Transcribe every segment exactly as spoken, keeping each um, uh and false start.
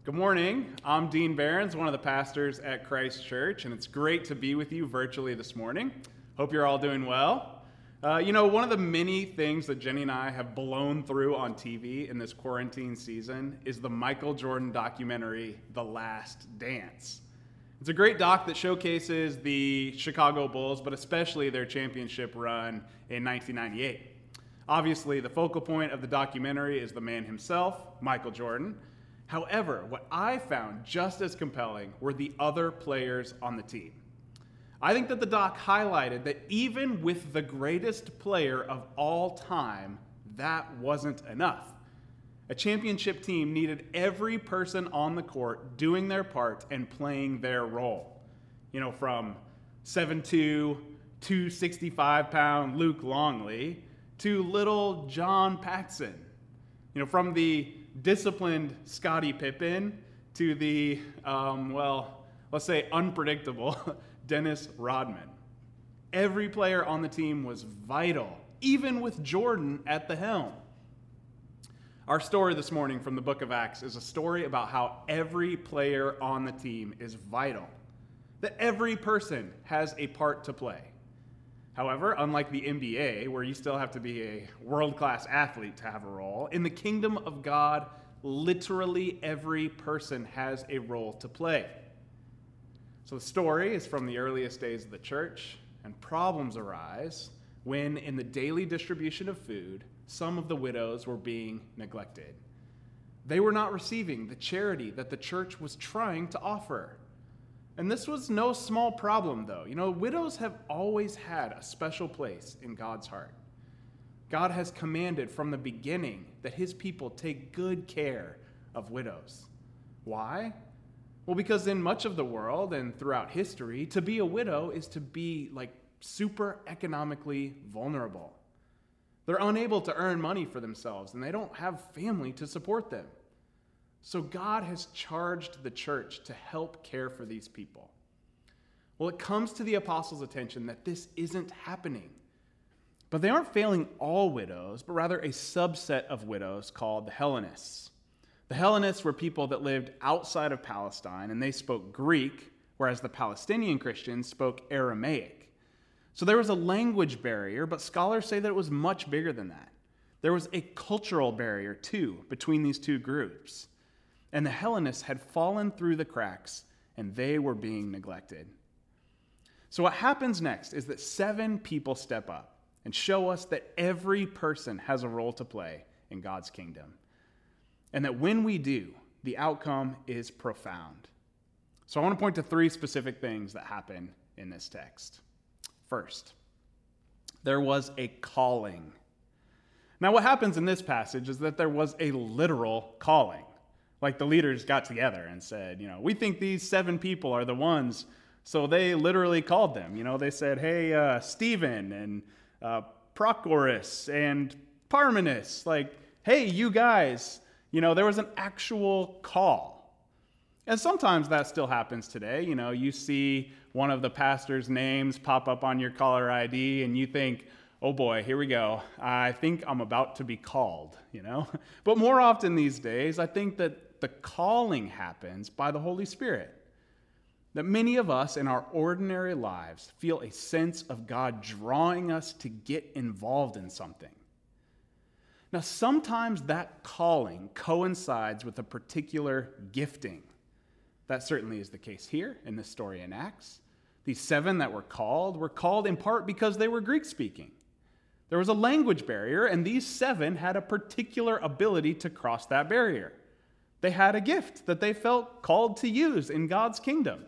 Good morning. I'm Dean Behrens, one of the pastors at Christ Church, and it's great to be with you virtually this morning. Hope you're all doing well. Uh, you know, one of the many things that Jenny and I have blown through on T V in this quarantine season is the Michael Jordan documentary, The Last Dance. It's a great doc that showcases the Chicago Bulls, but especially their championship run in nineteen ninety-eight. Obviously, the focal point of the documentary is the man himself, Michael Jordan. However, what I found just as compelling were the other players on the team. I think that the doc highlighted that even with the greatest player of all time, that wasn't enough. A championship team needed every person on the court doing their part and playing their role. You know, from seven foot two, two hundred sixty-five pound Luke Longley to little John Paxson. You know, from the disciplined Scottie Pippen to the, um, well, let's say unpredictable Dennis Rodman. Every player on the team was vital, even with Jordan at the helm. Our story this morning from the book of Acts is a story about how every player on the team is vital, that every person has a part to play. However, unlike the N B A, where you still have to be a world-class athlete to have a role, in the kingdom of God, literally every person has a role to play. So the story is from the earliest days of the church, and problems arise when, in the daily distribution of food, some of the widows were being neglected. They were not receiving the charity that the church was trying to offer. And this was no small problem, though. You know, widows have always had a special place in God's heart. God has commanded from the beginning that his people take good care of widows. Why? Well, because in much of the world and throughout history, to be a widow is to be like super economically vulnerable. They're unable to earn money for themselves, and they don't have family to support them. So God has charged the church to help care for these people. Well, it comes to the apostles' attention that this isn't happening. But they aren't failing all widows, but rather a subset of widows called the Hellenists. The Hellenists were people that lived outside of Palestine, and they spoke Greek, whereas the Palestinian Christians spoke Aramaic. So there was a language barrier, but scholars say that it was much bigger than that. There was a cultural barrier, too, between these two groups. And the Hellenists had fallen through the cracks, and they were being neglected. So what happens next is that seven people step up and show us that every person has a role to play in God's kingdom. And that when we do, the outcome is profound. So I want to point to three specific things that happen in this text. First, there was a calling. Now what happens in this passage is that there was a literal calling. Like the leaders got together and said, you know, we think these seven people are the ones. So they literally called them. You know, they said, hey, uh, Stephen and uh, Prochorus and Parmenas, like, hey, you guys, you know, there was an actual call. And sometimes that still happens today. You know, you see one of the pastor's names pop up on your caller I D and you think, oh boy, here we go. I think I'm about to be called, you know. But more often these days, I think that the calling happens by the Holy Spirit. That many of us in our ordinary lives feel a sense of God drawing us to get involved in something. Now, sometimes that calling coincides with a particular gifting. That certainly is the case here in this story in Acts. These seven that were called were called in part because they were Greek-speaking. There was a language barrier, and these seven had a particular ability to cross that barrier. They had a gift that they felt called to use in God's kingdom.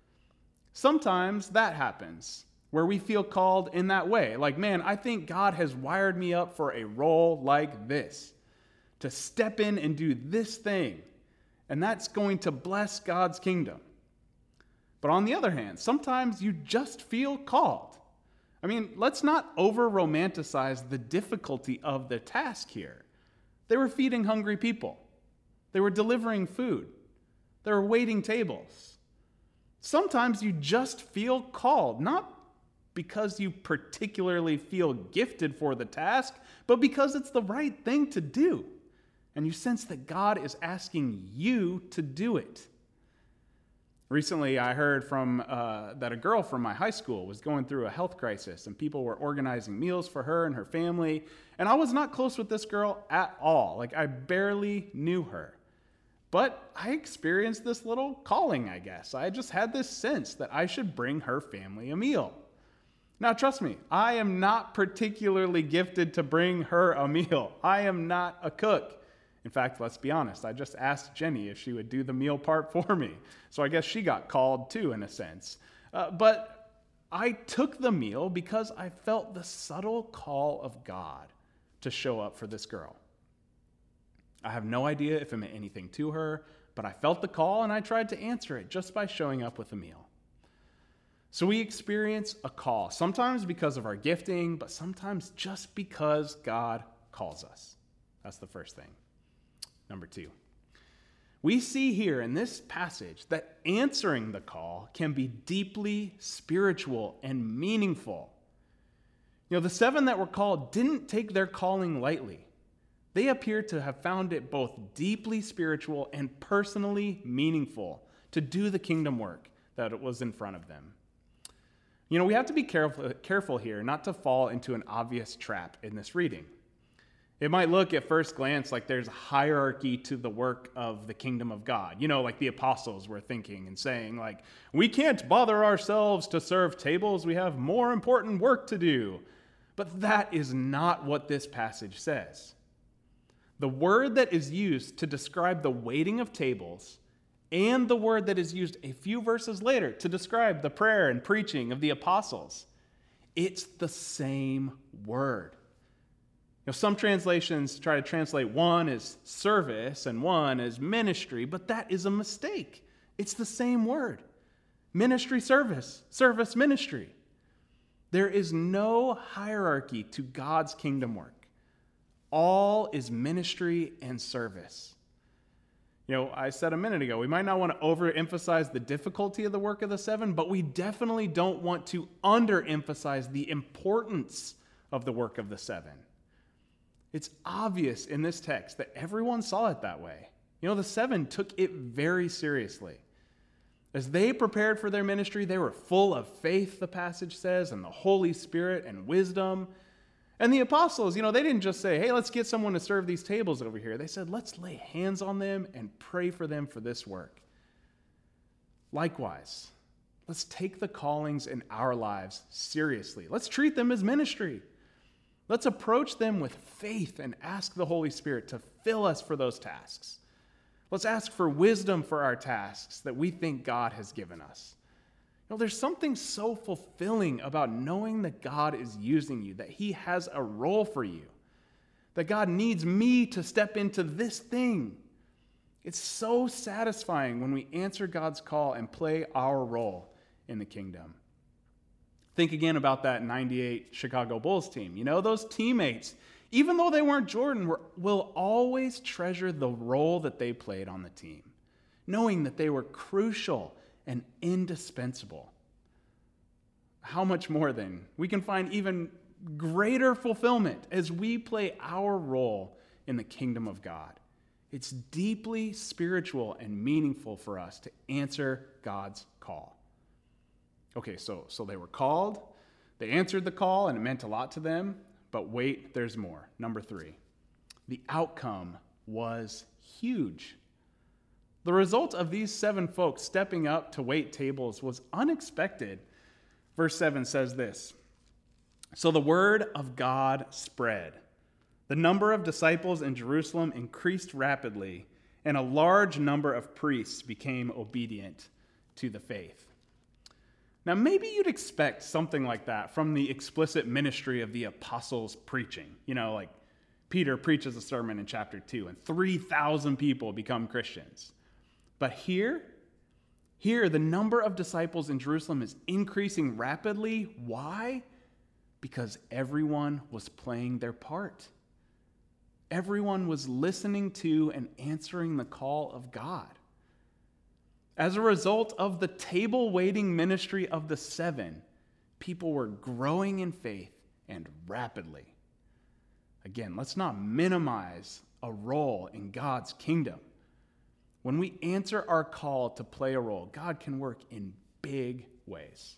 Sometimes that happens, where we feel called in that way. Like, man, I think God has wired me up for a role like this, to step in and do this thing, and that's going to bless God's kingdom. But on the other hand, sometimes you just feel called. I mean, let's not over-romanticize the difficulty of the task here. They were feeding hungry people. They were delivering food. They were waiting tables. Sometimes you just feel called, not because you particularly feel gifted for the task, but because it's the right thing to do. and you sense that God is asking you to do it. Recently, I heard from uh, that a girl from my high school was going through a health crisis, and people were organizing meals for her and her family, and I was not close with this girl at all. Like, I barely knew her. But I experienced this little calling, I guess. I just had this sense that I should bring her family a meal. Now, trust me, I am not particularly gifted to bring her a meal. I am not a cook. In fact, let's be honest, I just asked Jenny if she would do the meal part for me. So I guess she got called too, in a sense. Uh, but I took the meal because I felt the subtle call of God to show up for this girl. I have no idea if it meant anything to her, but I felt the call and I tried to answer it just by showing up with a meal. So we experience a call, sometimes because of our gifting, but sometimes just because God calls us. That's the first thing. Number two, we see here in this passage that answering the call can be deeply spiritual and meaningful. You know, the seven that were called didn't take their calling lightly. They appear to have found it both deeply spiritual and personally meaningful to do the kingdom work that was in front of them. You know, we have to be careful, careful here not to fall into an obvious trap in this reading. It might look at first glance like there's a hierarchy to the work of the kingdom of God. You know, like the apostles were thinking and saying, like, we can't bother ourselves to serve tables. We have more important work to do. But that is not what this passage says. The word that is used to describe the waiting of tables and the word that is used a few verses later to describe the prayer and preaching of the apostles, it's the same word. You know, some translations try to translate one as service and one as ministry, but that is a mistake. It's the same word. Ministry, service, service, ministry. There is no hierarchy to God's kingdom work. All is ministry and service. You know, I said a minute ago, we might not want to overemphasize the difficulty of the work of the seven, but we definitely don't want to underemphasize the importance of the work of the seven. It's obvious in this text that everyone saw it that way. You know, the seven took it very seriously. As they prepared for their ministry, they were full of faith, the passage says, and the Holy Spirit and wisdom. And the apostles, you know, they didn't just say, hey, let's get someone to serve these tables over here. They said, let's lay hands on them and pray for them for this work. Likewise, let's take the callings in our lives seriously. Let's treat them as ministry. Let's approach them with faith and ask the Holy Spirit to fill us for those tasks. Let's ask for wisdom for our tasks that we think God has given us. You know, there's something so fulfilling about knowing that God is using you, that He has a role for you, that God needs me to step into this thing. It's so satisfying when we answer God's call and play our role in the kingdom. Think again about that ninety-eight Chicago Bulls team. You know, those teammates, even though they weren't Jordan, were, will always treasure the role that they played on the team, knowing that they were crucial and indispensable. How much more then? We can find even greater fulfillment as we play our role in the kingdom of God. It's deeply spiritual and meaningful for us to answer God's call. Okay, so, so they were called, they answered the call, and it meant a lot to them, but wait, there's more. Number three, the outcome was huge. The result of these seven folks stepping up to wait tables was unexpected. Verse seven says this, so the word of God spread. The number of disciples in Jerusalem increased rapidly, and a large number of priests became obedient to the faith. Now, maybe you'd expect something like that from the explicit ministry of the apostles preaching. You know, like Peter preaches a sermon in chapter two, and three thousand people become Christians. But here, here, the number of disciples in Jerusalem is increasing rapidly. Why? Because everyone was playing their part. Everyone was listening to and answering the call of God. As a result of the table-waiting ministry of the seven, people were growing in faith and rapidly. Again, let's not minimize a role in God's kingdom. When we answer our call to play a role, God can work in big ways.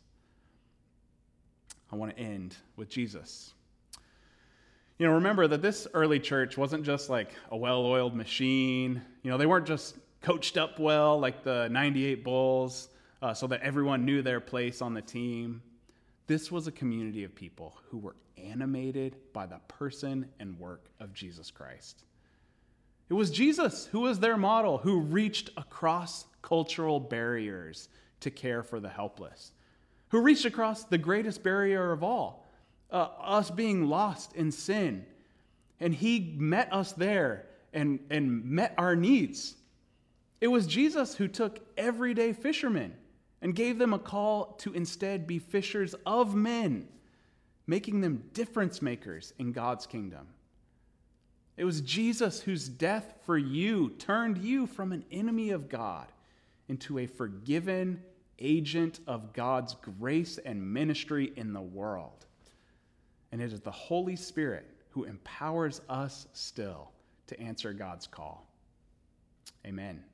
I want to end with Jesus. You know, remember that this early church wasn't just like a well-oiled machine. You know, they weren't just coached up well like the ninety-eight Bulls uh, so that everyone knew their place on the team. This was a community of people who were animated by the person and work of Jesus Christ. It was Jesus who was their model, who reached across cultural barriers to care for the helpless, who reached across the greatest barrier of all, uh, us being lost in sin. And he met us there and, and met our needs. It was Jesus who took everyday fishermen and gave them a call to instead be fishers of men, making them difference makers in God's kingdom. It was Jesus whose death for you turned you from an enemy of God into a forgiven agent of God's grace and ministry in the world. And it is the Holy Spirit who empowers us still to answer God's call. Amen.